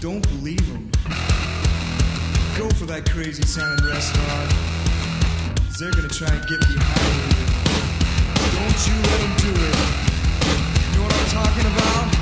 Don't believe them. Go for that crazy sounding restaurant, 'cause they're gonna try and get behind you. Don't you let them do it. You know what I'm talking about?